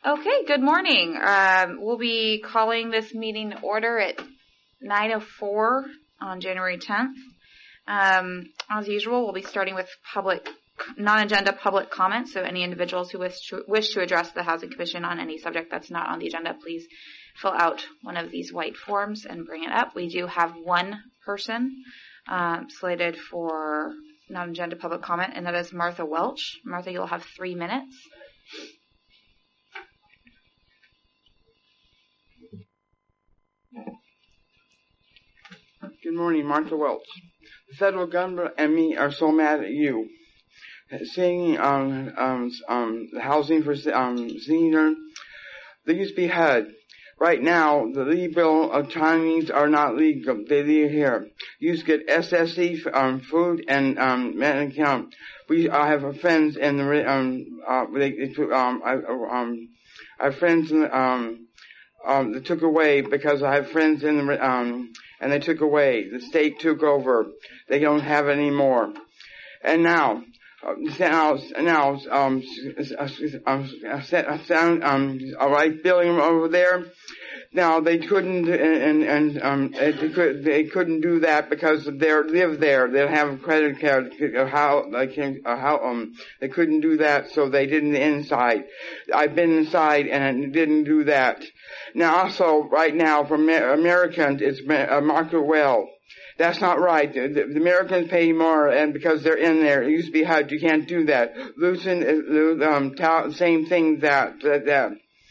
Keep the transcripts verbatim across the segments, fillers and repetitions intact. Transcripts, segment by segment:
Okay, good morning. Um, we'll be calling this meeting to order at nine oh four on January tenth. Um, as usual, we'll be starting with public, non-agenda public comments. So any individuals who wish to, wish to address the Housing Commission on any subject that's not on the agenda, please fill out one of these white forms and bring it up. We do have one person um, slated for non-agenda public comment, and that is Martha Welch. Martha, you'll have three minutes. Good morning, Martha Welch. The federal government and me are so mad at you. Seeing um, um, um, housing for um, senior, they used to be H U D. Right now, the legal uh, Chinese are not legal. They live here. You used to get S S C um, food and um, man account. We I have friends in the um uh they, they took um I um I have friends in the, um um they took away because I have friends in the um. And they took away. The state took over. They don't have any more. And now, uh, now, now, um, um, um, um, a right building over there. Now they couldn't, and and um, they could they couldn't do that because they live there. They don't have a credit card. How they can how um they couldn't do that, so they didn't inside. I've been inside and didn't do that. Now also right now for Americans it's market well. That's not right. The, the Americans pay more, and because they're in there, it used to be H U D. You can't do that. Losing um same thing that that. that.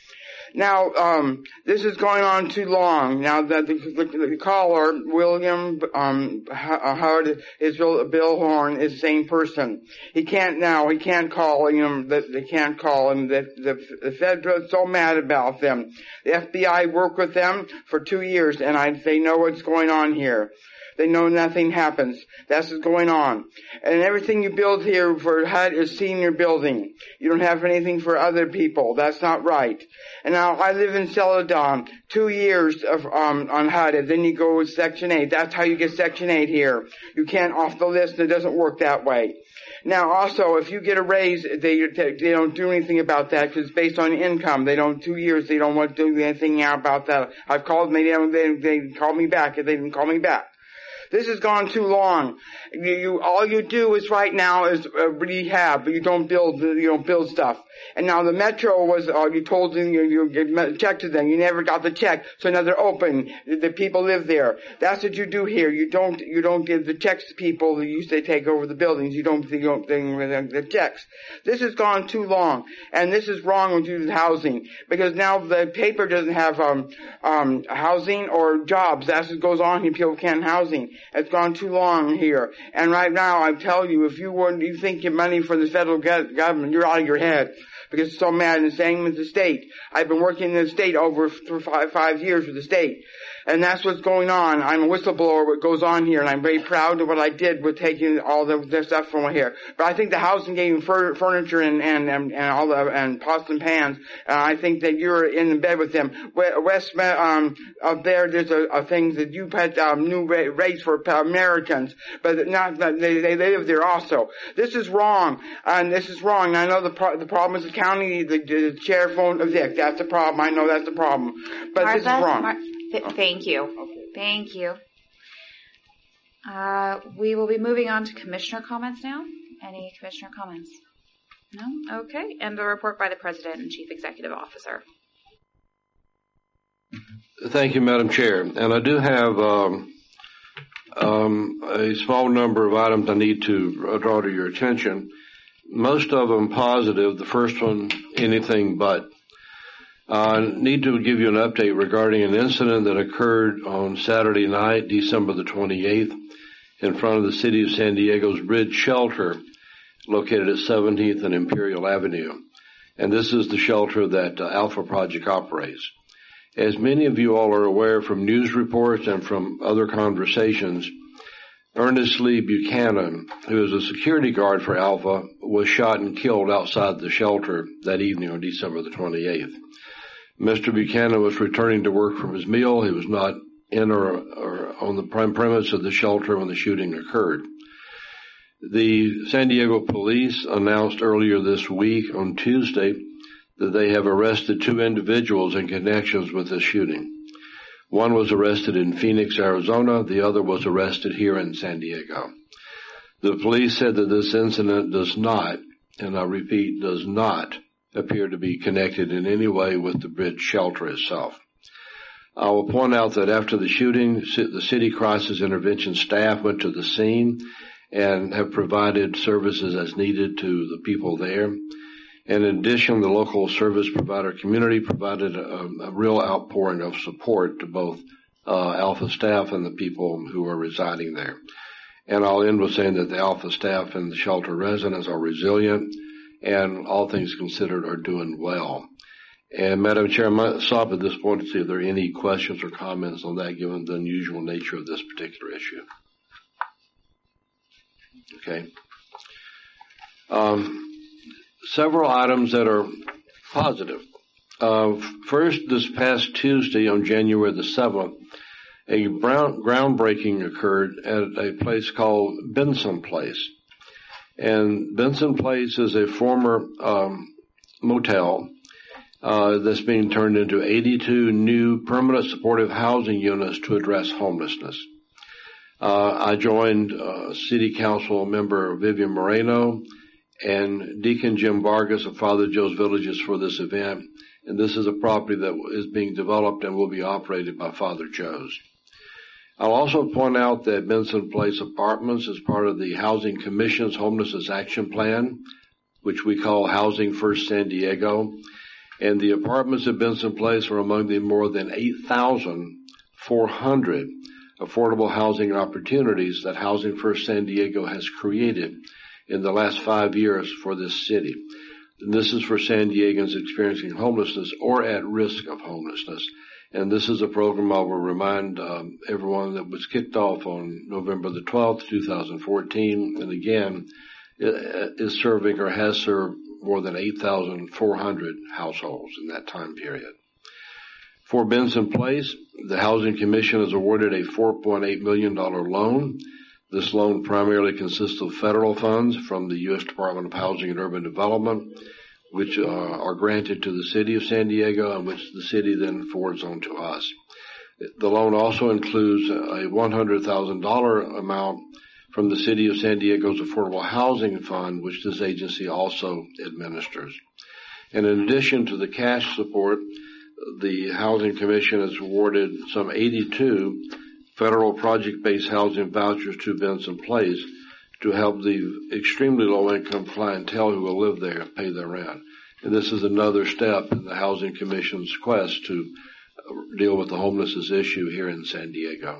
Now, um, this is going on too long. Now that the, the, the caller, William, um, Howard, is Bill Horn, is the same person. He can't now, he can't call him, that they can't call him, that the, the federal is so mad about them. The F B I worked with them for two years, and I, they know what's going on here. They know nothing happens. That's what's going on. And everything you build here for H U D is senior building. You don't have anything for other people. That's not right. And now I live in Celadon. Two years of, um, on H U D. Then you go with Section eight. That's how you get Section eight here. You can't off the list. It doesn't work that way. Now also, if you get a raise, they, they don't do anything about that because it's based on income. They don't, two years, they don't want to do anything now about that. I've called them, they don't, they, they called me back, and they didn't call me back. This has gone too long. You, you, all you do is right now is uh, rehab, but you don't build, you don't build stuff. And now the Metro was, uh, you told them, you, you, you checked to them, you never got the check, so now they're open. The, the people live there. That's what you do here. You don't, you don't give the checks to people who used to take over the buildings. You don't, you don't think with the checks. This has gone too long, and this is wrong with you housing, because now the paper doesn't have, um, um, housing or jobs. That's what goes on here. People can't housing. It's gone too long here. And right now, I tell you, if you weren't, you think your money for the federal government, you're out of your head. Because it's so mad, and the same with the state. I've been working in the state over for five, five years with the state. And that's what's going on. I'm a whistleblower, what goes on here, and I'm very proud of what I did with taking all the, the stuff from here. But I think the housing gave fur, furniture and, and, and, and all the, and pots and pans. Uh, I think that you're in bed with them. West, um, up there, there's a, a thing that you put, um, new rates for Americans, but not, they, they live there also. This is wrong, and this is wrong. And I know the pro- the problem is the county, the, the sheriff won't evict. That's the problem. I know that's the problem. But Martha, this is wrong. Mar- th- thank you. Okay. Thank you. Uh, we will be moving on to commissioner comments now. Any commissioner comments? No? Okay. And the report by the President and Chief Executive Officer. Thank you, Madam Chair. And I do have um, um, a small number of items I need to draw to your attention. Most of them positive. The first one, anything but. I need to give you an update regarding an incident that occurred on Saturday night, December the twenty-eighth, in front of the City of San Diego's Bridge Shelter, located at seventeenth and Imperial Avenue. And this is the shelter that uh, Alpha Project operates. As many of you all are aware from news reports and from other conversations, Ernest Lee Buchanan, who is a security guard for Alpha, was shot and killed outside the shelter that evening on December the twenty-eighth. Mister Buchanan was returning to work from his meal. He was not in or, or on the prime premise of the shelter when the shooting occurred. The San Diego police announced earlier this week on Tuesday that they have arrested two individuals in connections with the shooting. One was arrested in Phoenix, Arizona. The other was arrested here in San Diego. The police said that this incident does not, and I repeat, does not appear to be connected in any way with the bridge shelter itself. I will point out that after the shooting, the city crisis intervention staff went to the scene and have provided services as needed to the people there. And in addition, the local service provider community provided a, a real outpouring of support to both uh, Alpha staff and the people who are residing there. And I'll end with saying that the Alpha staff and the shelter residents are resilient and, all things considered, are doing well. And Madam Chair, I might stop at this point to see if there are any questions or comments on that, given the unusual nature of this particular issue. Okay. Um, several items that are positive. Uh, first, this past Tuesday on January the seventh, a brown, groundbreaking occurred at a place called Benson Place. And Benson Place is a former um, motel uh, that's being turned into eighty-two new permanent supportive housing units to address homelessness. Uh, I joined uh, City Council member Vivian Moreno and Deacon Jim Vargas of Father Joe's Villages for this event. And this is a property that is being developed and will be operated by Father Joe's. I'll also point out that Benson Place Apartments is part of the Housing Commission's Homelessness Action Plan, which we call Housing First San Diego. And the apartments at Benson Place are among the more than eight thousand four hundred affordable housing opportunities that Housing First San Diego has created in the last five years for this city. And this is for San Diegans experiencing homelessness or at risk of homelessness. And this is a program I will remind um, everyone that was kicked off on November the twelfth, two thousand fourteen, and again is serving or has served more than eight thousand four hundred households in that time period. For Benson Place, the Housing Commission has awarded a four point eight million dollars loan. This loan primarily consists of federal funds from the U S Department of Housing and Urban Development, which uh, are granted to the city of San Diego and which the city then forwards on to us. The loan also includes a one hundred thousand dollars amount from the city of San Diego's Affordable Housing Fund, which this agency also administers. And in addition to the cash support, the Housing Commission has awarded some eighty-two federal project-based housing vouchers to Benson Place to help the extremely low-income clientele who will live there pay their rent. And this is another step in the Housing Commission's quest to deal with the homelessness issue here in San Diego.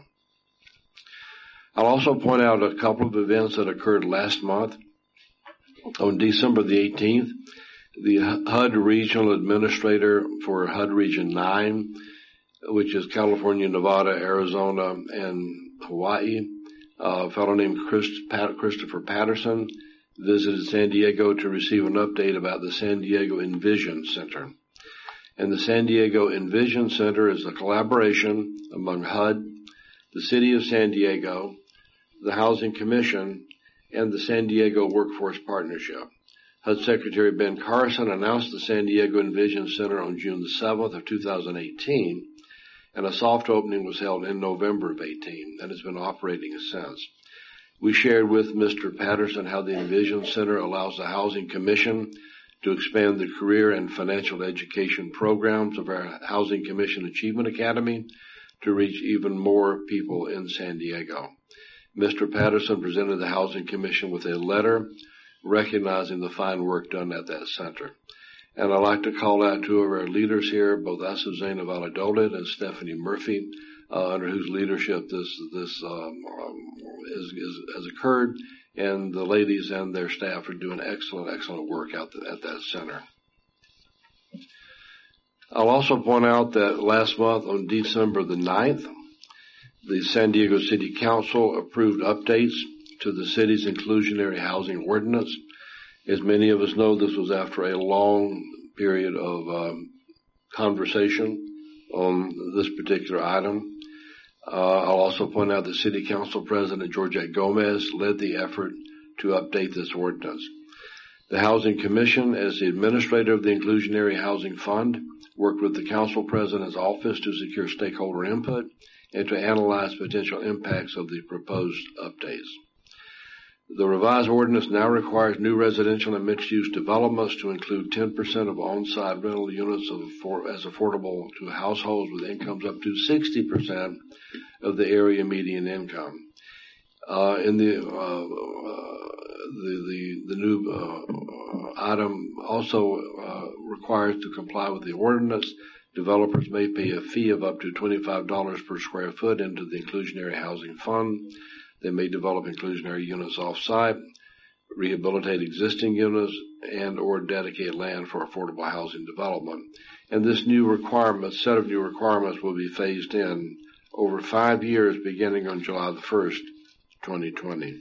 I'll also point out a couple of events that occurred last month. On December the eighteenth, the H U D Regional Administrator for H U D Region nine, which is California, Nevada, Arizona, and Hawaii, a fellow named Chris, Pat, Christopher Patterson, visited San Diego to receive an update about the San Diego Envision Center. And the San Diego Envision Center is a collaboration among H U D, the City of San Diego, the Housing Commission, and the San Diego Workforce Partnership. H U D Secretary Ben Carson announced the San Diego Envision Center on June the seventh of two thousand eighteen, and a soft opening was held in November of eighteen, and has been operating since. We shared with Mister Patterson how the Envision Center allows the Housing Commission to expand the career and financial education programs of our Housing Commission Achievement Academy to reach even more people in San Diego. Mister Patterson presented the Housing Commission with a letter recognizing the fine work done at that center. And I'd like to call out two of our leaders here, both Azucena Valladolid and Stephanie Murphy, uh, under whose leadership this this um, is, is, has occurred. And the ladies and their staff are doing excellent, excellent work out the, at that center. I'll also point out that last month on December the ninth, the San Diego City Council approved updates to the city's inclusionary housing ordinance. As many of us know, this was after a long period of um, conversation on this particular item. Uh, I'll also point out that City Council President Georgette Gomez led the effort to update this ordinance. The Housing Commission, as the administrator of the Inclusionary Housing Fund, worked with the Council President's Office to secure stakeholder input and to analyze potential impacts of the proposed updates. The revised ordinance now requires new residential and mixed-use developments to include ten percent of on-site rental units of affor- as affordable to households with incomes up to sixty percent of the area median income. Uh, in the, uh, uh, the, the, the new uh, item also uh, requires to comply with the ordinance. Developers may pay a fee of up to twenty-five dollars per square foot into the Inclusionary Housing Fund. They may develop inclusionary units off-site, rehabilitate existing units, and or dedicate land for affordable housing development. And this new requirement, set of new requirements will be phased in over five years beginning on July the first, twenty twenty.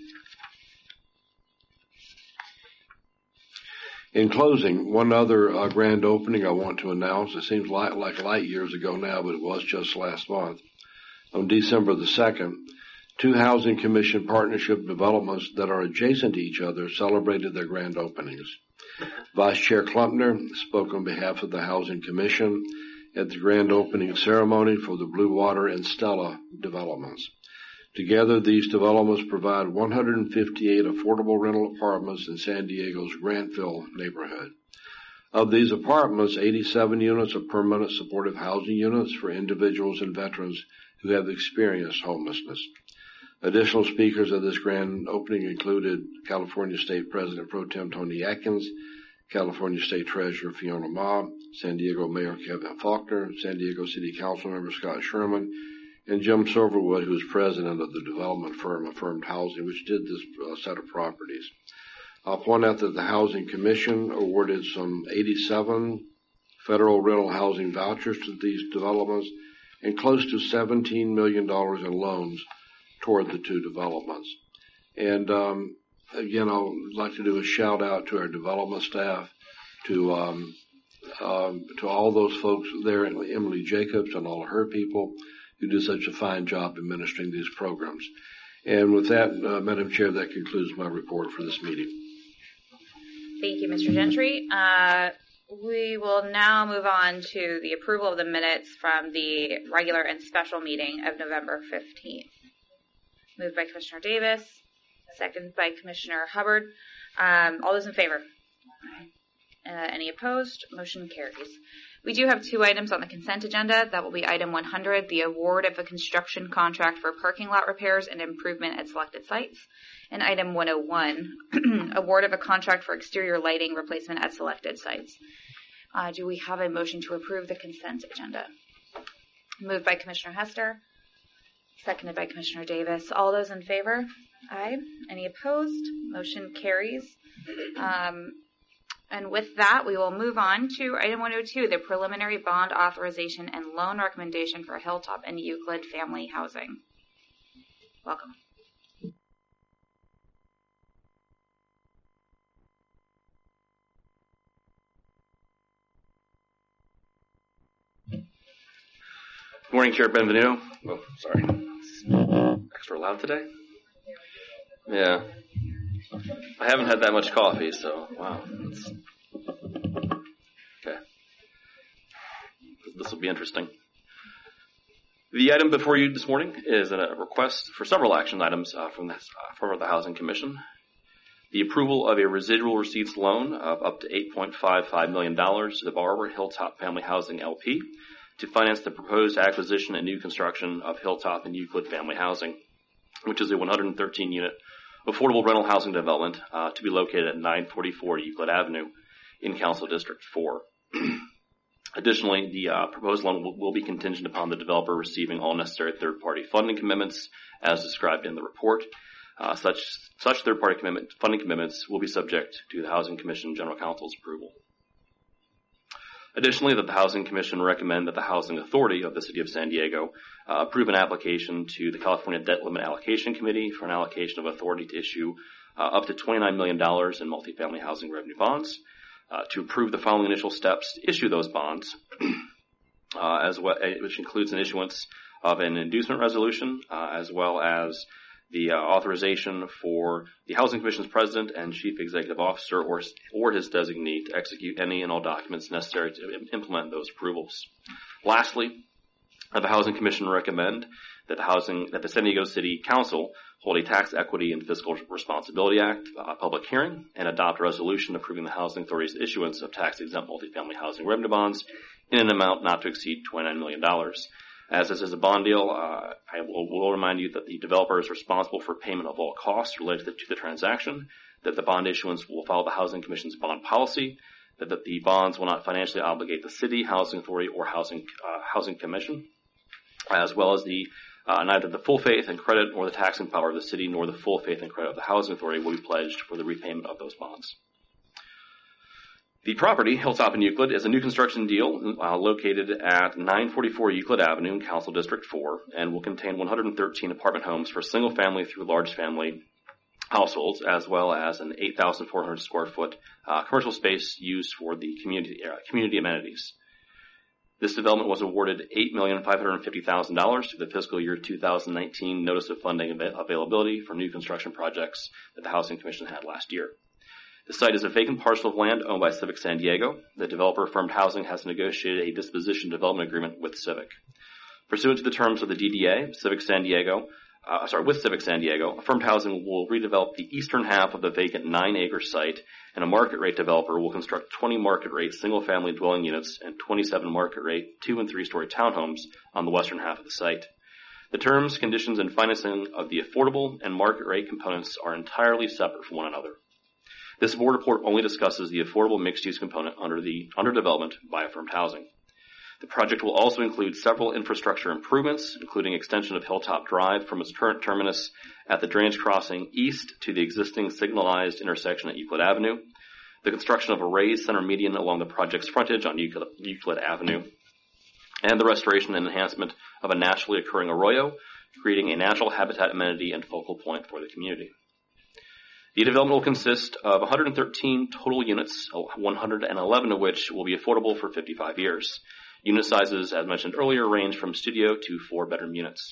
In closing, one other uh, grand opening I want to announce. It seems like, like light years ago now, but it was just last month. On December the second, two Housing Commission partnership developments that are adjacent to each other celebrated their grand openings. Vice Chair Klumpner spoke on behalf of the Housing Commission at the grand opening ceremony for the Blue Water and Stella developments. Together, these developments provide one hundred fifty-eight affordable rental apartments in San Diego's Grantville neighborhood. Of these apartments, eighty-seven units are permanent supportive housing units for individuals and veterans who have experienced homelessness. Additional speakers at this grand opening included California State President Pro Tem Tony Atkins, California State Treasurer Fiona Ma, San Diego Mayor Kevin Faulkner, San Diego City Council Member Scott Sherman, and Jim Silverwood, who is president of the development firm Affirmed Housing, which did this uh, set of properties. I'll point out that the Housing Commission awarded some eighty-seven federal rental housing vouchers to these developments and close to seventeen million dollars in loans toward the two developments. And um, again, I would like to do a shout out to our development staff, to um, um, to all those folks there, Emily Jacobs and all of her people who do such a fine job administering these programs. And with that, uh, Madam Chair, that concludes my report for this meeting. Thank you, Mister Gentry. Uh, we will now move on to the approval of the minutes from the regular and special meeting of November fifteenth. Moved by Commissioner Davis, seconded by Commissioner Hubbard. Um, all those in favor? Uh, any opposed? Motion carries. We do have two items on the consent agenda. That will be item one hundred, the award of a construction contract for parking lot repairs and improvement at selected sites, and item one oh one, award of a contract for exterior lighting replacement at selected sites. Uh, do we have a motion to approve the consent agenda? Moved by Commissioner Hester, seconded by Commissioner Davis. All those in favor? Aye. Any opposed? Motion carries. Um, And with that, we will move on to item one oh two, the preliminary bond authorization and loan recommendation for Hilltop and Euclid Family Housing. Welcome. Good morning, Chair Benvenuto. Oh, sorry. Extra loud today? Yeah. I haven't had that much coffee, so wow. That's... Okay. This will be interesting. The item before you this morning is a request for several action items uh, from, the, uh, from the Housing Commission. The approval of a residual receipts loan of up to eight point five five million dollars to the borrower, Hilltop Family Housing L P, to finance the proposed acquisition and new construction of Hilltop and Euclid Family Housing, which is a one hundred thirteen unit affordable rental housing development uh, to be located at nine forty-four Euclid Avenue in Council District four. Additionally, the uh, proposed loan will, will be contingent upon the developer receiving all necessary third-party funding commitments as described in the report. Uh, such such third-party commitment, funding commitments will be subject to the Housing Commission General Counsel's approval. Additionally, that the Housing Commission recommend that the Housing Authority of the City of San Diego uh, approve an application to the California Debt Limit Allocation Committee for an allocation of authority to issue uh, up to twenty-nine million dollars in multifamily housing revenue bonds, uh, to approve the following initial steps to issue those bonds, uh, as well, which includes an issuance of an inducement resolution, uh, as well as the uh, authorization for the Housing Commission's president and chief executive officer or, or his designee to execute any and all documents necessary to implement those approvals. Lastly, the Housing Commission recommend that the housing that the San Diego City Council hold a Tax Equity and Fiscal Responsibility Act uh, public hearing and adopt a resolution approving the Housing Authority's issuance of tax-exempt multifamily housing revenue bonds in an amount not to exceed twenty-nine million dollars. As this is a bond deal, uh, I will, will remind you that the developer is responsible for payment of all costs related to the transaction, that the bond issuance will follow the Housing Commission's bond policy, that, that the bonds will not financially obligate the city, Housing Authority, or Housing uh, Housing Commission, as well as the uh, neither the full faith and credit nor the taxing power of the city nor the full faith and credit of the Housing Authority will be pledged for the repayment of those bonds. The property, Hilltop in Euclid, is a new construction deal uh, located at nine forty-four Euclid Avenue in Council District four and will contain one hundred thirteen apartment homes for single-family through large family households, as well as an eight thousand four hundred square foot uh, commercial space used for the community uh, community amenities. This development was awarded eight million five hundred fifty thousand dollars through the fiscal year two thousand nineteen Notice of Funding av- Availability for new construction projects that the Housing Commission had last year. The site is a vacant parcel of land owned by Civic San Diego. The developer, Affirmed Housing, has negotiated a disposition development agreement with Civic. Pursuant to the terms of the D D A, Civic San Diego, uh, sorry, with Civic San Diego, Affirmed Housing will redevelop the eastern half of the vacant nine-acre site, and a market-rate developer will construct twenty market-rate single-family dwelling units and twenty-seven market-rate two- and three-story townhomes on the western half of the site. The terms, conditions, and financing of the affordable and market-rate components are entirely separate from one another. This board report only discusses the affordable mixed-use component under the under development by Affirmed Housing. The project will also include several infrastructure improvements, including extension of Hilltop Drive from its current terminus at the drainage crossing east to the existing signalized intersection at Euclid Avenue, the construction of a raised center median along the project's frontage on Euclid, Euclid Avenue, and the restoration and enhancement of a naturally occurring arroyo, creating a natural habitat amenity and focal point for the community. The development will consist of one hundred thirteen total units, one hundred eleven of which will be affordable for fifty-five years. Unit sizes, as mentioned earlier, range from studio to four-bedroom units.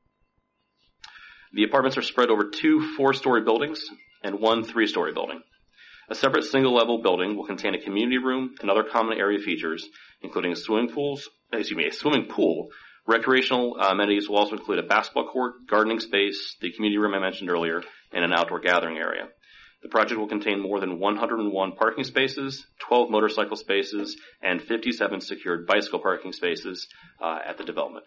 The apartments are spread over two four-story buildings and one three-story building. A separate single-level building will contain a community room and other common area features, including swimming pools, excuse me, a swimming pool. Recreational uh, amenities will also include a basketball court, gardening space, the community room I mentioned earlier, and an outdoor gathering area. The project will contain more than one hundred one parking spaces, twelve motorcycle spaces, and fifty-seven secured bicycle parking spaces uh, at the development.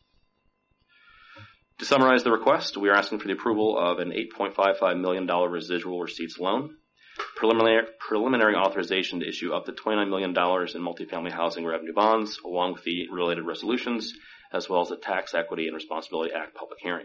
To summarize the request, we are asking for the approval of an eight point five five million dollars residual receipts loan, preliminary, preliminary authorization to issue up to twenty-nine million dollars in multifamily housing revenue bonds, along with the related resolutions, as well as the Tax Equity and Responsibility Act public hearing.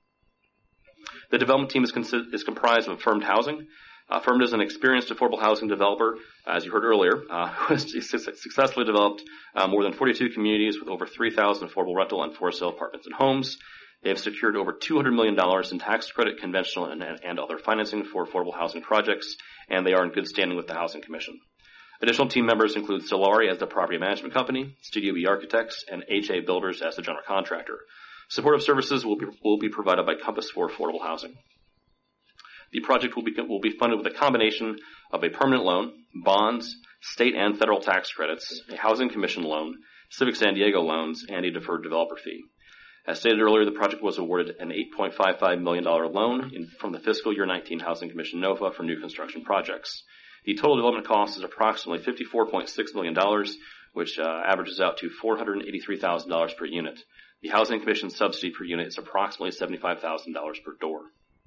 The development team is, consi- is comprised of Affirmed Housing. Uh, Affirmed is an experienced affordable housing developer, as you heard earlier, uh, who has successfully developed uh, more than forty-two communities with over three thousand affordable rental and for-sale apartments and homes. They have secured over two hundred million dollars in tax credit, conventional, and, and other financing for affordable housing projects, and they are in good standing with the Housing Commission. Additional team members include Solari as the property management company, Studio B Architects, and H A Builders as the general contractor. Supportive services will be, will be provided by Compass for Affordable Housing. The project will be, will be funded with a combination of a permanent loan, bonds, state and federal tax credits, a Housing Commission loan, Civic San Diego loans, and a deferred developer fee. As stated earlier, the project was awarded an eight point five five million dollars loan in, from the fiscal year nineteen Housing Commission NOFA for new construction projects. The total development cost is approximately fifty-four point six million dollars, which uh, averages out to four hundred eighty-three thousand dollars per unit. The Housing Commission subsidy per unit is approximately seventy-five thousand dollars per door.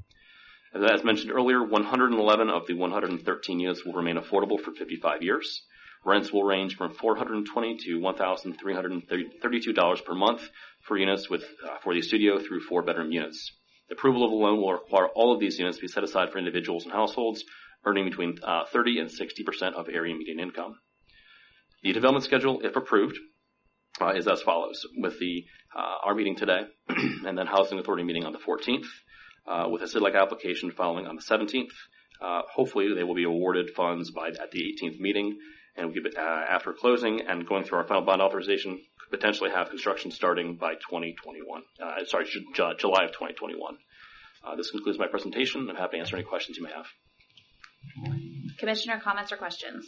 As mentioned earlier, one hundred eleven of the one hundred thirteen units will remain affordable for fifty-five years. Rents will range from four hundred twenty dollars to one thousand three hundred thirty-two dollars per month for units with uh, for the studio through four-bedroom units. The approval of the loan will require all of these units to be set aside for individuals and households earning between uh, thirty and sixty percent of area median income. The development schedule, if approved, uh, is as follows, with the uh, our meeting today and then Housing Authority meeting on the fourteenth, uh, with a C I D L A C application following on the seventeenth. Uh, hopefully they will be awarded funds by at the eighteenth meeting, and we could, uh, after closing and going through our final bond authorization, could potentially have construction starting by twenty twenty-one. Uh, sorry, J- July of twenty twenty-one. Uh, this concludes my presentation. I'm happy to answer any questions you may have. Commissioner, comments or questions?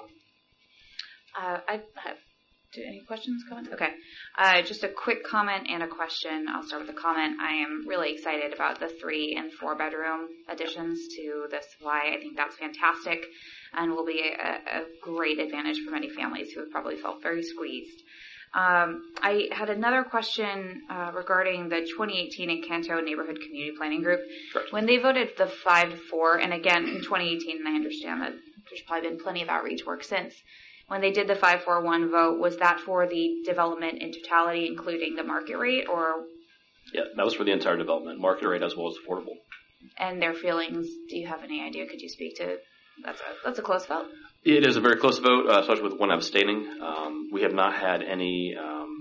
Uh, I have do any questions, comments? Okay. Uh, just a quick comment and a question. I'll start with a comment. I am really excited about the three and four bedroom additions to the supply. I think that's fantastic and will be a, a great advantage for many families who have probably felt very squeezed. Um, I had another question uh, regarding the twenty eighteen Encanto Neighborhood Community Planning Group. Correct. When they voted the five to four, and again in twenty eighteen, and I understand that there's probably been plenty of outreach work since, when they did the five four one vote, was that for the development in totality, including the market rate, or? Yeah, that was for the entire development, market rate as well as affordable. And their feelings, do you have any idea? Could you speak to, that's a, that's a close vote. It is a very close vote, uh, especially with one abstaining. Um, we have not had any, um,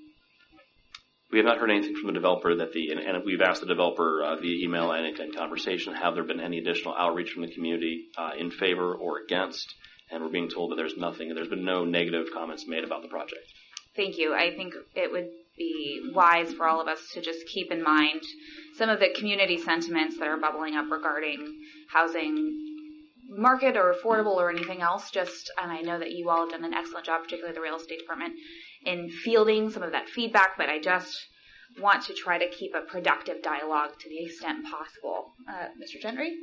we have not heard anything from the developer that the, and, and we've asked the developer uh, via email and, and conversation, have there been any additional outreach from the community uh, in favor or against? And we're being told that there's nothing, there's been no negative comments made about the project. Thank you. I think it would be wise for all of us to just keep in mind some of the community sentiments that are bubbling up regarding housing market or affordable or anything else. Just, and I know that you all have done an excellent job, particularly the real estate department, in fielding some of that feedback, but I just want to try to keep a productive dialogue to the extent possible. Uh, Mister Gentry?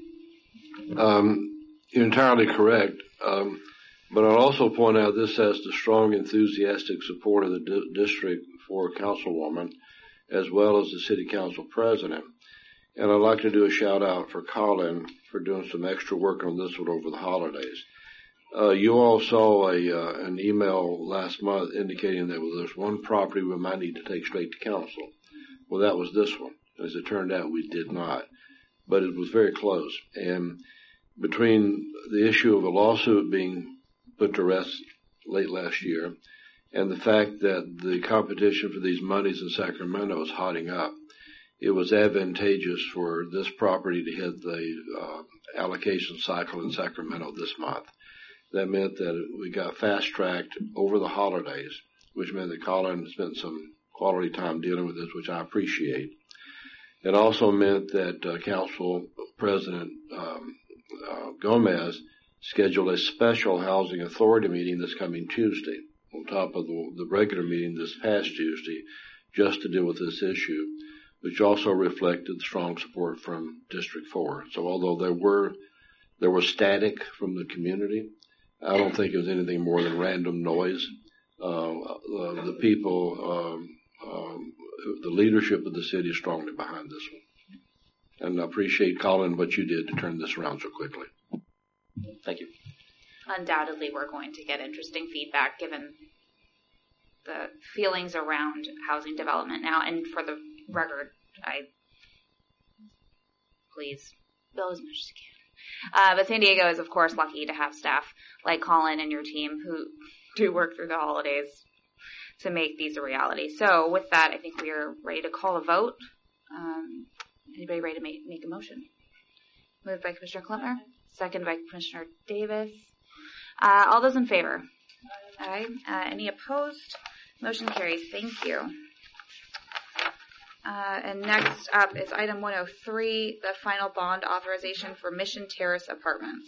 Um, you're entirely correct. Um, but I'll also point out this has the strong, enthusiastic support of the di- district for Councilwoman, as well as the City Council President. And I'd like to do a shout out for Colin for doing some extra work on this one over the holidays. Uh, you all saw a, uh, an email last month indicating that well, there's one property we might need to take straight to council. Well, that was this one. As it turned out, we did not. But it was very close. And between the issue of a lawsuit being put to rest late last year and the fact that the competition for these monies in Sacramento is hotting up, it was advantageous for this property to hit the uh, allocation cycle in Sacramento this month. That meant that we got fast-tracked over the holidays, which meant that Colin spent some quality time dealing with this, which I appreciate. It also meant that uh, Council President um, uh, Gomez scheduled a special Housing Authority meeting this coming Tuesday, on top of the, the regular meeting this past Tuesday, just to deal with this issue, which also reflected strong support from District four. So although there were there was static from the community, I don't think it was anything more than random noise. Uh, uh, the people, um, um, the leadership of the city is strongly behind this one. And I appreciate, Colin, what you did to turn this around so quickly. Thank you. Undoubtedly, we're going to get interesting feedback given the feelings around housing development now. And for the record, I please bill as much as you can. Uh, but San Diego is, of course, lucky to have staff like Colin and your team who do work through the holidays to make these a reality. So with that, I think we are ready to call a vote. Um, anybody ready to make, make a motion? Moved by Commissioner Klempner, second by Commissioner Davis. Uh, all those in favor? Aye. Uh, any opposed? Motion carries. Thank you. Uh, and next up is item one oh three, the final bond authorization for Mission Terrace Apartments.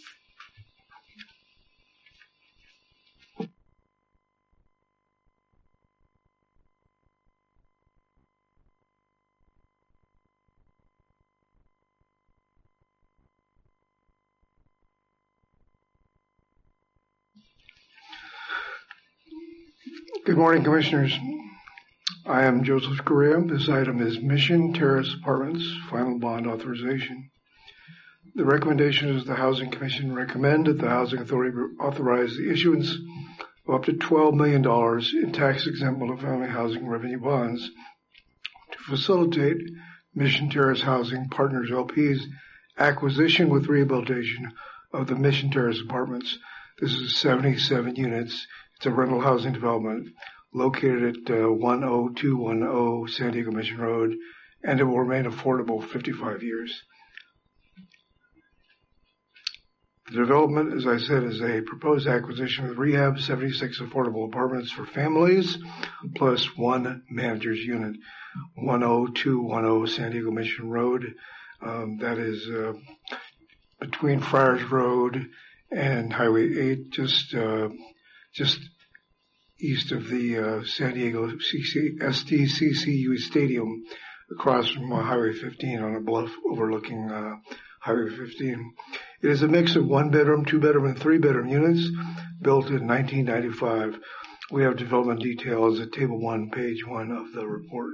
Good morning, Commissioners. I am Joseph Correa. This item is Mission Terrace Apartments, final bond authorization. The recommendation is the Housing Commission recommend that the Housing Authority authorize the issuance of up to twelve million dollars in tax-exempt multifamily housing revenue bonds to facilitate Mission Terrace Housing Partners L P's acquisition with rehabilitation of the Mission Terrace Apartments. This is seventy-seven units. It's a rental housing development located at uh, one oh two one oh San Diego Mission Road, and it will remain affordable for fifty-five years. The development, as I said, is a proposed acquisition with rehab, seventy-six affordable apartments for families, plus one manager's unit, one oh two one oh San Diego Mission Road. Um, that is uh, between Friars Road and Highway eight, just uh, just east of the uh, San Diego C C, S D C C U Stadium, across from uh, Highway fifteen on a bluff overlooking uh, Highway fifteen. It is a mix of one-bedroom, two-bedroom, and three-bedroom units built in nineteen ninety-five. We have development details at Table one, Page one of the report.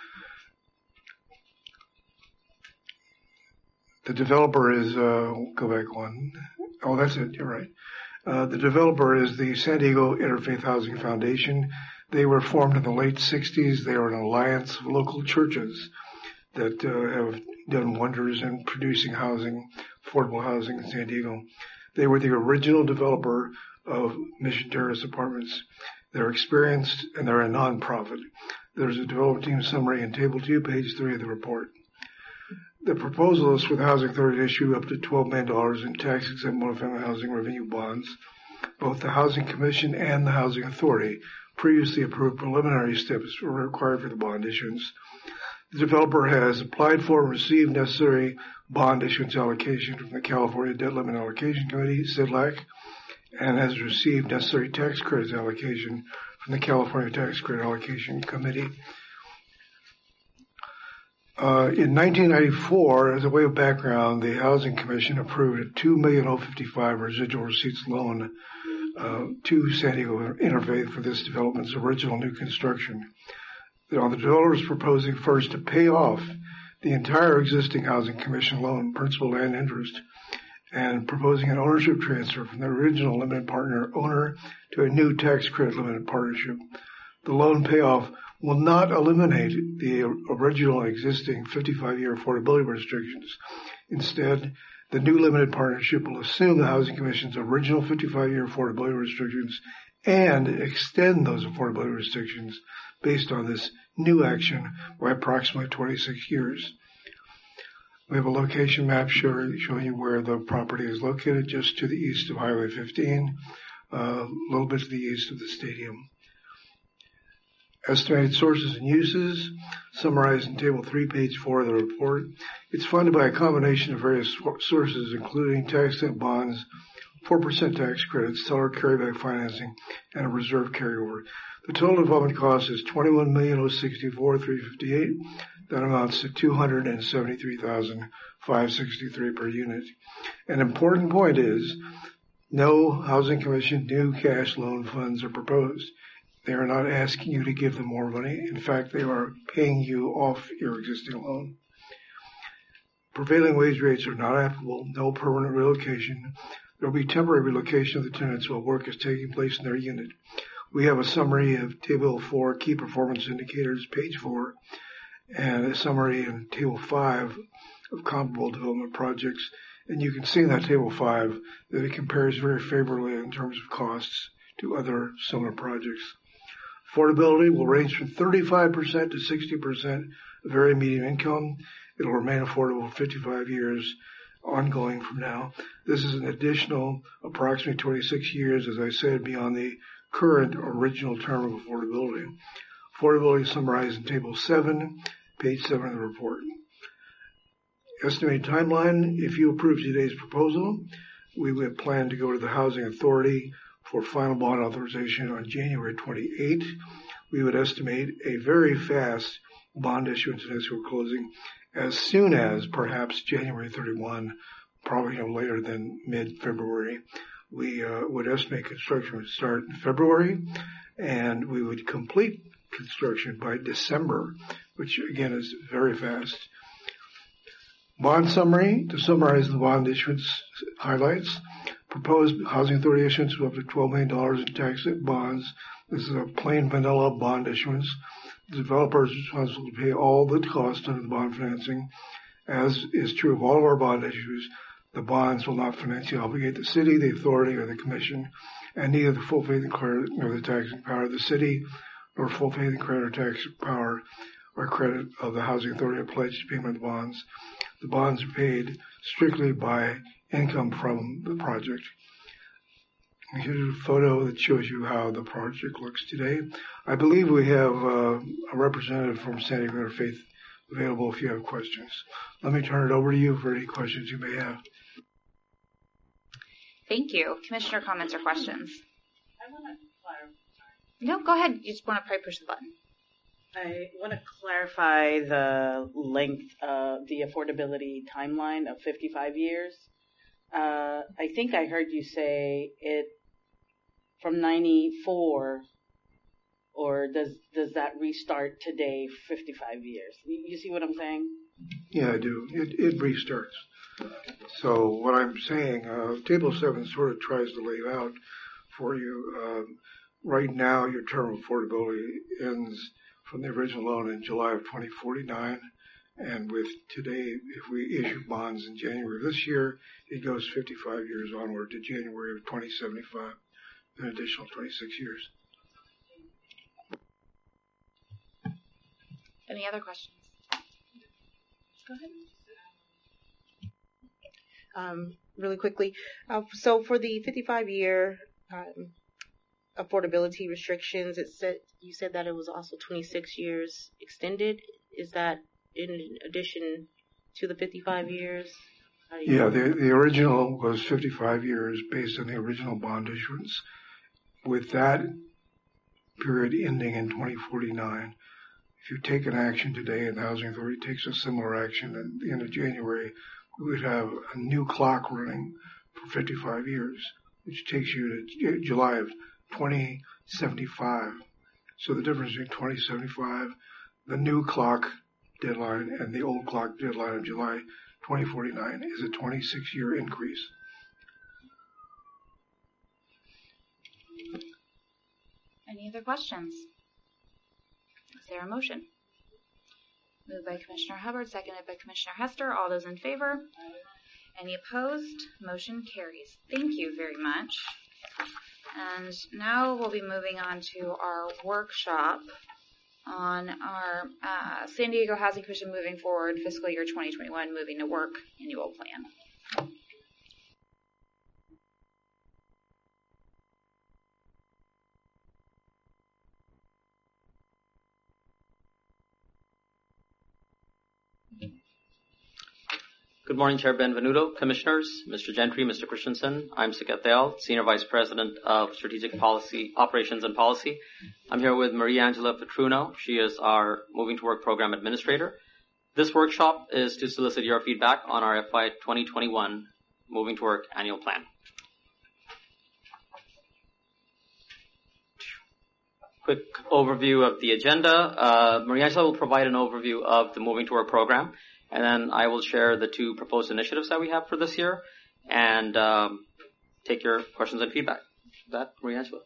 The developer is, uh, go back one. Oh, that's it. You're right. Uh, the developer is the San Diego Interfaith Housing Foundation. They were formed in the late sixties. They are an alliance of local churches that uh, have done wonders in producing housing, affordable housing in San Diego. They were the original developer of Mission Terrace Apartments. They're experienced and they're a nonprofit. There's a development team summary in Table two, Page three of the report. The proposal is for the Housing Authority to issue up to twelve million dollars in tax-exempt multifamily housing revenue bonds. Both the Housing Commission and the Housing Authority previously approved preliminary steps were required for the bond issuance. The developer has applied for and received necessary bond issuance allocation from the California Debt Limit Allocation Committee, C I D L A C, and has received necessary tax credits allocation from the California Tax Credit Allocation Committee. Uh, in nineteen ninety-four, as a way of background, the Housing Commission approved a two million dollars fifty-five residual receipts loan uh, to San Diego Interfaith for this development's original new construction. Now, the developer is proposing first to pay off the entire existing Housing Commission loan, principal and interest, and proposing an ownership transfer from the original limited partner owner to a new tax credit limited partnership. The loan payoff will not eliminate the original existing fifty-five year affordability restrictions. Instead, the new limited partnership will assume the Housing Commission's original fifty-five year affordability restrictions and extend those affordability restrictions based on this new action by approximately twenty-six years. We have a location map showing you where the property is located, just to the east of Highway fifteen, uh, a little bit to the east of the stadium. Estimated sources and uses, summarized in Table three, Page four of the report. It's funded by a combination of various sources, including tax-exempt bonds, four percent tax credits, seller carryback financing, and a reserve carryover. The total development cost is twenty-one million sixty-four thousand three hundred fifty-eight dollars. That amounts to two hundred seventy-three thousand five hundred sixty-three dollars per unit. An important point is, no Housing Commission new cash loan funds are proposed. They are not asking you to give them more money. In fact, they are paying you off your existing loan. Prevailing wage rates are not applicable. No permanent relocation. There will be temporary relocation of the tenants while work is taking place in their unit. We have a summary of Table four, Key Performance Indicators, Page four, and a summary in Table five of comparable development projects. And you can see in that Table five that it compares very favorably in terms of costs to other similar projects. Affordability will range from thirty-five percent to sixty percent of very medium income. It will remain affordable for fifty-five years ongoing from now. This is an additional approximately twenty-six years, as I said, beyond the current original term of affordability. Affordability is summarized in Table seven, Page seven of the report. Estimated timeline: if you approve today's proposal, we would plan to go to the Housing Authority for final bond authorization on January twenty-eighth. We would estimate a very fast bond issuance and escrow closing as soon as perhaps January thirty-first, probably no later than mid-February. We uh, would estimate construction would start in February, and we would complete construction by December, which again is very fast. Bond summary: to summarize the bond issuance highlights. Proposed Housing Authority issuance of up to twelve million dollars in tax-exempt bonds. This is a plain vanilla bond issuance. The developer is responsible to pay all the costs under the bond financing. As is true of all of our bond issues, the bonds will not financially obligate the city, the authority, or the commission, and neither the full faith and credit nor the taxing power of the city, nor full faith and credit or tax power or credit of the Housing Authority are pledged to payment of the bonds. The bonds are paid strictly by income from the project. And here's a photo that shows you how the project looks today. I believe we have uh, a representative from San Diego Interfaith available if you have questions. Let me turn it over to you for any questions you may have. Thank you. Commissioner comments or questions? I want to clarify. No, go ahead. You just want to probably push the button. I want to clarify the length of the affordability timeline of fifty-five years. Uh, I think I heard you say it from ninety-four, or does does that restart today, fifty-five years? You see what I'm saying? Yeah, I do. It, it restarts. So what I'm saying, uh, Table seven sort of tries to lay out for you. Um, right now, your term of affordability ends from the original loan in July of twenty forty-nine. And with today, if we issue bonds in January of this year, it goes fifty-five years onward to January of twenty seventy-five, an additional twenty-six years. Any other questions? Go ahead. Um, really quickly, uh, so for the fifty-five year um, affordability restrictions, it said you said that it was also twenty-six years extended. Is that in addition to the fifty-five years? Yeah, the the original was fifty-five years based on the original bond issuance. With that period ending in twenty forty-nine, if you take an action today and the Housing Authority takes a similar action at the end of January, we would have a new clock running for fifty-five years, which takes you to July of twenty seventy-five. So the difference between twenty seventy-five, the new clock deadline, and the old clock deadline of July twenty forty-nine is a twenty-six year increase. Any other questions? Is there a motion? Moved by Commissioner Hubbard, seconded by Commissioner Hester. All those in favor? Any opposed? Motion carries. Thank you very much. And now we'll be moving on to our workshop on our uh, San Diego Housing Commission moving forward fiscal year twenty twenty-one moving to work annual plan. Good morning, Chair Benvenuto, Commissioners, Mister Gentry, Mister Christensen. I'm Sikat Dayal, Senior Vice President of Strategic Policy Operations and Policy. I'm here with Maria Angela Petruno. She is our Moving to Work Program Administrator. This workshop is to solicit your feedback on our F Y twenty twenty-one Moving to Work Annual Plan. Quick overview of the agenda. Uh, Maria Angela will provide an overview of the Moving to Work program. And then I will share the two proposed initiatives that we have for this year and um, take your questions and feedback. With that, Maria Angela.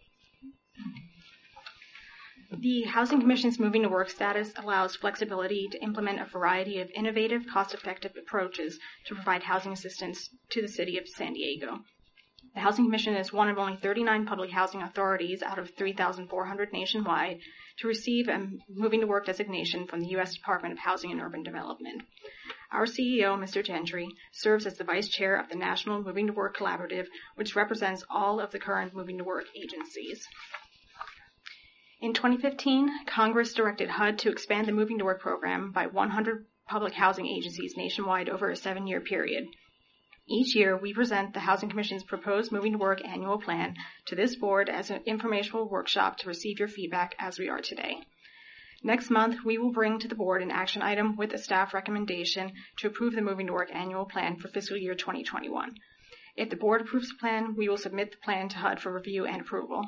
The Housing Commission's Moving to Work status allows flexibility to implement a variety of innovative, cost-effective approaches to provide housing assistance to the city of San Diego. The Housing Commission is one of only thirty-nine public housing authorities out of three thousand four hundred nationwide to receive a Moving to Work designation from the U S Department of Housing and Urban Development. Our C E O, Mister Gentry, serves as the Vice Chair of the National Moving to Work Collaborative, which represents all of the current Moving to Work agencies. In twenty fifteen, Congress directed H U D to expand the Moving to Work program by one hundred public housing agencies nationwide over a seven-year period. Each year, we present the Housing Commission's proposed Moving to Work annual plan to this board as an informational workshop to receive your feedback as we are today. Next month, we will bring to the board an action item with a staff recommendation to approve the Moving to Work annual plan for fiscal year twenty twenty-one. If the board approves the plan, we will submit the plan to H U D for review and approval.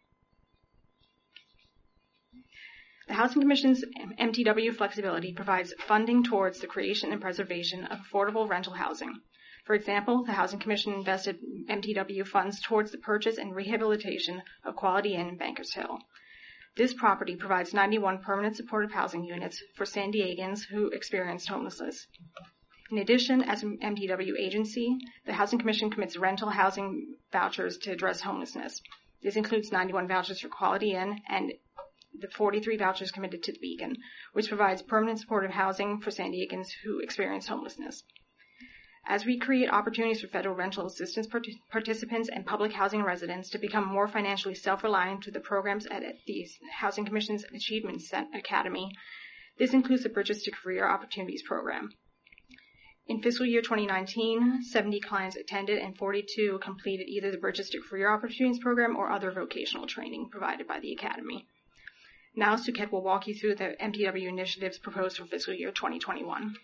The Housing Commission's M T W flexibility provides funding towards the creation and preservation of affordable rental housing. For example, the Housing Commission invested M T W funds towards the purchase and rehabilitation of Quality Inn in Bankers Hill. This property provides ninety-one permanent supportive housing units for San Diegans who experienced homelessness. In addition, as an M T W agency, the Housing Commission commits rental housing vouchers to address homelessness. This includes ninety-one vouchers for Quality Inn and the forty-three vouchers committed to the Beacon, which provides permanent supportive housing for San Diegans who experience homelessness. As we create opportunities for federal rental assistance part- participants and public housing residents to become more financially self-reliant through the programs at the Housing Commission's Achievement Academy, This includes the Bridges to Career Opportunities program. In fiscal year twenty nineteen, seventy clients attended and forty-two completed either the Bridges to Career Opportunities program or other vocational training provided by the Academy. Now Suket will walk you through the M T W initiatives proposed for fiscal year twenty twenty-one.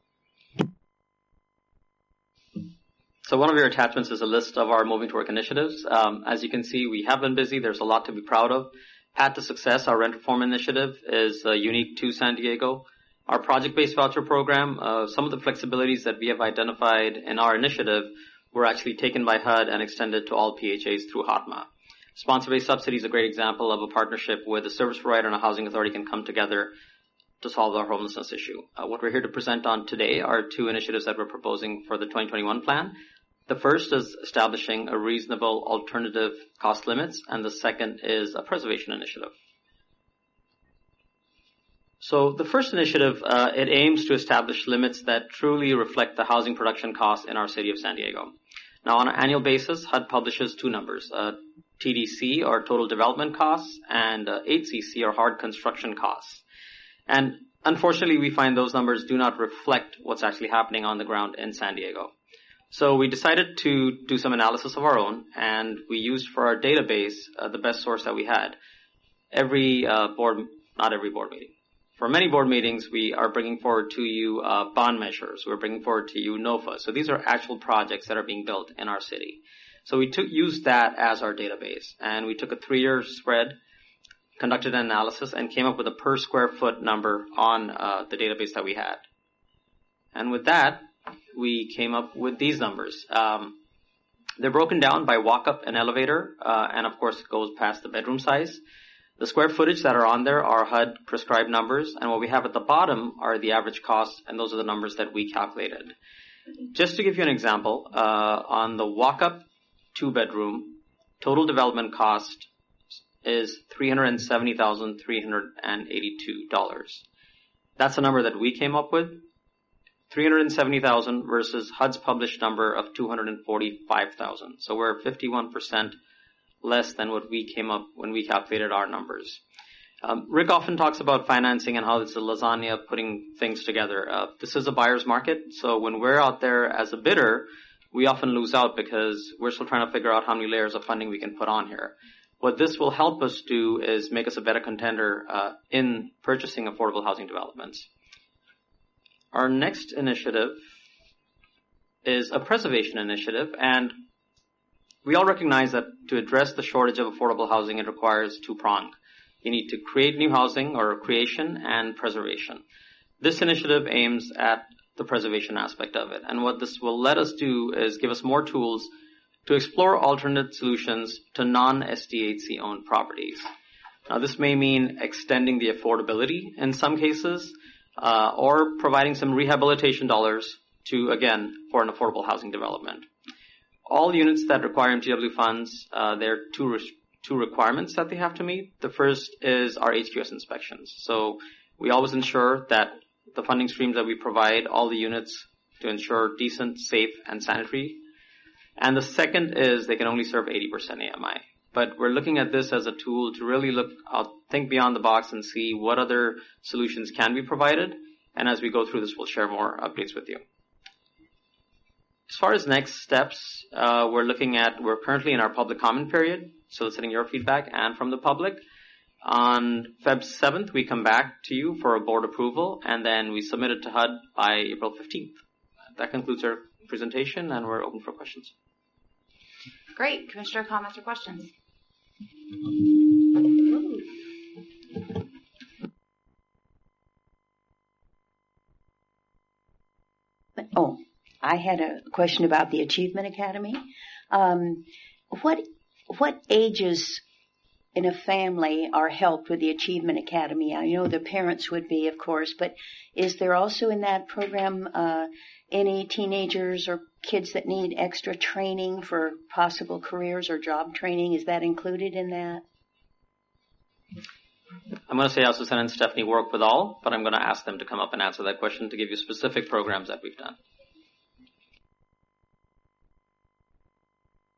So one of your attachments is a list of our Moving to Work initiatives. Um, as you can see, we have been busy. There's a lot to be proud of. Path to Success, our rent reform initiative, is uh, unique to San Diego. Our project-based voucher program, uh, some of the flexibilities that we have identified in our initiative were actually taken by H U D and extended to all P H As through HOTMA. Sponsor-based subsidy is a great example of a partnership where the service provider and a housing authority can come together to solve our homelessness issue. Uh, what we're here to present on today are two initiatives that we're proposing for the twenty twenty-one plan. The first is establishing a reasonable alternative cost limits, and the second is a preservation initiative. So the first initiative, uh, it aims to establish limits that truly reflect the housing production costs in our city of San Diego. Now, on an annual basis, H U D publishes two numbers, uh, T D C, or total development costs, and uh, H C C, or hard construction costs. And unfortunately, we find those numbers do not reflect what's actually happening on the ground in San Diego. So we decided to do some analysis of our own, and we used for our database uh, the best source that we had. Every uh, board, not every board meeting. For many board meetings, we are bringing forward to you uh, bond measures. We're bringing forward to you NOFA. So these are actual projects that are being built in our city. So we took, used that as our database, and we took a three-year spread, conducted an analysis, and came up with a per square foot number on uh, the database that we had. And with that, we came up with these numbers. Um, they're broken down by walk-up and elevator, uh, and of course it goes past the bedroom size. The square footage that are on there are H U D prescribed numbers, and what we have at the bottom are the average costs, and those are the numbers that we calculated. Just to give you an example, uh, on the walk-up two-bedroom, total development cost is three hundred seventy thousand three hundred eighty-two dollars. That's a number that we came up with. three hundred seventy thousand versus H U D's published number of two hundred forty-five thousand. So we're fifty-one percent less than what we came up when we calculated our numbers. Um, Rick often talks about financing and how it's a lasagna putting things together. Uh, this is a buyer's market, so when we're out there as a bidder, we often lose out because we're still trying to figure out how many layers of funding we can put on here. What this will help us do is make us a better contender uh, in purchasing affordable housing developments. Our next initiative is a preservation initiative, and we all recognize that to address the shortage of affordable housing, it requires two-pronged. You need to create new housing, or creation, and preservation. This initiative aims at the preservation aspect of it, and what this will let us do is give us more tools to explore alternate solutions to non-S D H C-owned properties. Now, this may mean extending the affordability in some cases, uh, or providing some rehabilitation dollars to, again, for an affordable housing development. All units that require M T W funds, uh, there are two, re- two requirements that they have to meet. The first is our H Q S inspections. So we always ensure that the funding streams that we provide, all the units to ensure decent, safe, and sanitary. And the second is they can only serve eighty percent A M I. But we're looking at this as a tool to really look, uh, think beyond the box and see what other solutions can be provided. And as we go through this, we'll share more updates with you. As far as next steps, uh, we're looking at, we're currently in our public comment period, soliciting your feedback and from the public. On February seventh, we come back to you for a board approval, and then we submit it to H U D by April fifteenth. That concludes our presentation, and we're open for questions. Great. Commissioner comments or questions? Oh, I had a question about the Achievement Academy. Um, what what ages in a family are helped with the Achievement Academy? I know the parents would be, of course, but is there also in that program uh, any teenagers or kids that need extra training for possible careers or job training? Is that included in that? I'm going to say also Susan and Stephanie work with all, but I'm going to ask them to come up and answer that question to give you specific programs that we've done.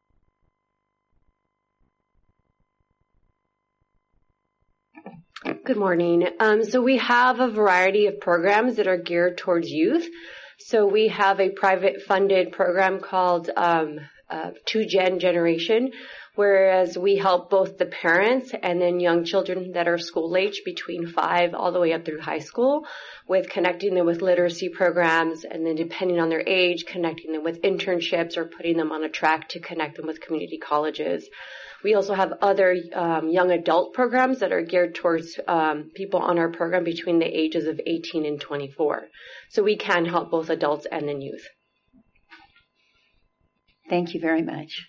Good Good morning. Um, so we have a variety of programs that are geared towards youth. So we have a private funded program called um, uh, two gen Generation, whereas we help both the parents and then young children that are school age between five all the way up through high school with connecting them with literacy programs, and then depending on their age, connecting them with internships or putting them on a track to connect them with community colleges. We also have other um, young adult programs that are geared towards um, people on our program between the ages of eighteen and twenty-four. So we can help both adults and then youth. Thank you very much.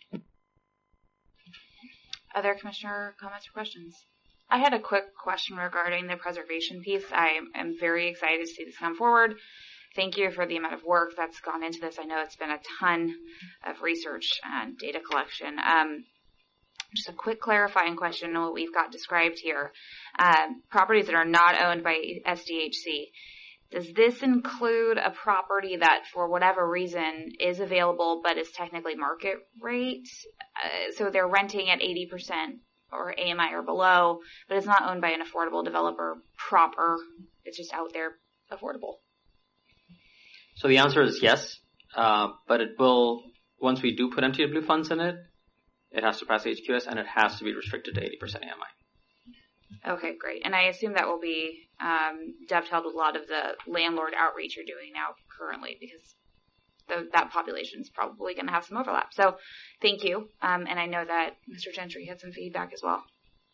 Other commissioner comments or questions? I had a quick question regarding the preservation piece. I am very excited to see this come forward. Thank you for the amount of work that's gone into this. I know it's been a ton of research and data collection. Um, just a quick clarifying question on what we've got described here. Um, properties that are not owned by S D H C. Does this include a property that, for whatever reason, is available but is technically market rate? Uh, so they're renting at eighty percent or A M I or below, but it's not owned by an affordable developer proper. It's just out there affordable. So the answer is yes, uh, but it will, once we do put M T W funds in it, it has to pass H Q S and it has to be restricted to eighty percent A M I. Okay, great. And I assume that will be um, dovetailed with a lot of the landlord outreach you're doing now currently, because the, that population is probably going to have some overlap. So thank you. Um, and I know that Mister Gentry had some feedback as well.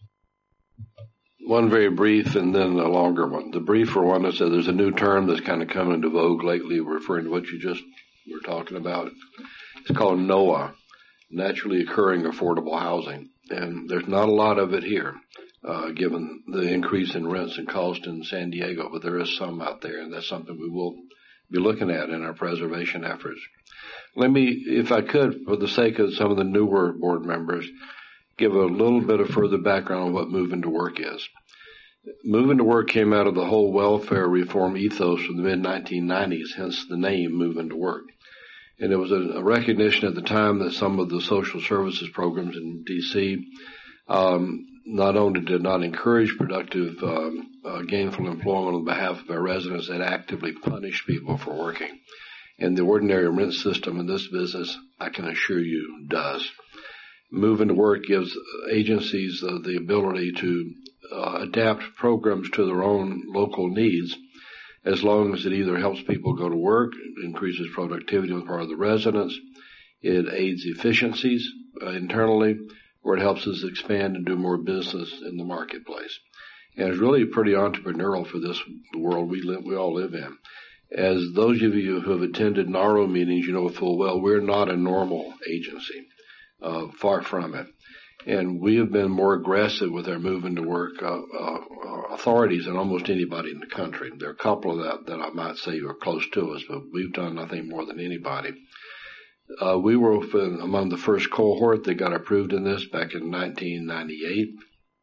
One very brief and then a longer one. The briefer one is that there's a new term that's kind of come into vogue lately, referring to what you just were talking about. It's called NOAH, Naturally Occurring Affordable Housing. And there's not a lot of it here, uh, given the increase in rents and cost in San Diego, but there is some out there, and that's something we will be looking at in our preservation efforts. Let me, if I could, for the sake of some of the newer board members, give a little bit of further background on what Moving to Work is. Moving to Work came out of the whole welfare reform ethos from the mid nineteen nineties, hence the name Moving to Work. And it was a, a recognition at the time that some of the social services programs in D C um, not only did not encourage productive, um, uh, gainful employment on behalf of our residents, it actively punished people for working. And the ordinary rent system in this business, I can assure you, does. Moving to Work gives agencies uh, the ability to uh, adapt programs to their own local needs, as long as it either helps people go to work, increases productivity on the part of the residents, it aids efficiencies uh, internally, or it helps us expand and do more business in the marketplace. And it's really pretty entrepreneurial for this world we live, we all live in. As those of you who have attended NARO meetings, you know full well, we're not a normal agency, uh, far from it. And we have been more aggressive with our Moving to Work uh, uh, authorities than almost anybody in the country. There are a couple of that that I might say are close to us, but we've done, I think, more than anybody. Uh, we were among the first cohort that got approved in this back in nineteen ninety-eight.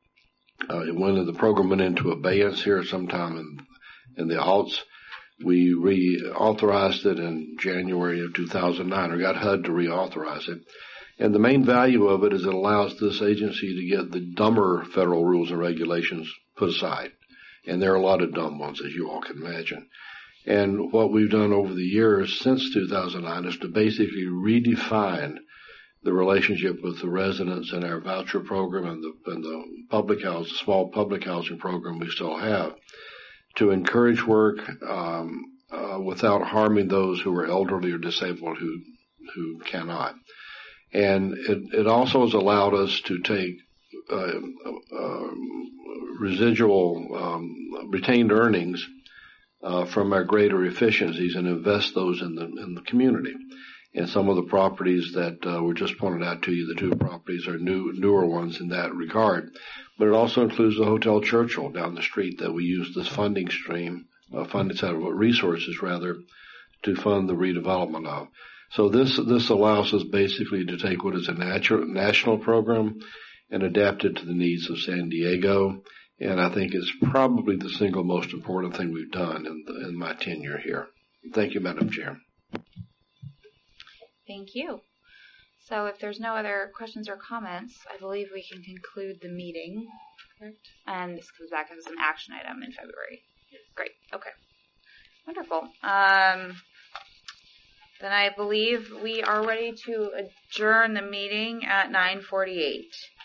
Uh, it went, the program went into abeyance here sometime in, in the aughts. We reauthorized it in January of two thousand nine, or got H U D to reauthorize it. And the main value of it is it allows this agency to get the dumber federal rules and regulations put aside. And there are a lot of dumb ones, as you all can imagine. And what we've done over the years since two thousand nine is to basically redefine the relationship with the residents in our voucher program and the, and the public house, small public housing program we still have, to encourage work um, uh, without harming those who are elderly or disabled who who cannot. And it, it also has allowed us to take uh, uh, residual um, retained earnings uh, from our greater efficiencies and invest those in the in the community. And some of the properties that uh, were just pointed out to you, the two properties are new newer ones in that regard. But it also includes the Hotel Churchill down the street that we use this funding stream, uh, funding set of resources rather, to fund the redevelopment of. So this this allows us basically to take what is a natural, national program and adapt it to the needs of San Diego. And I think it's probably the single most important thing we've done in, the, in my tenure here. Thank you, Madam Chair. Thank you. So if there's no other questions or comments, I believe we can conclude the meeting. correct? And this comes back as an action item in February. Great. Okay. Wonderful. Um, then I believe we are ready to adjourn the meeting at nine forty-eight.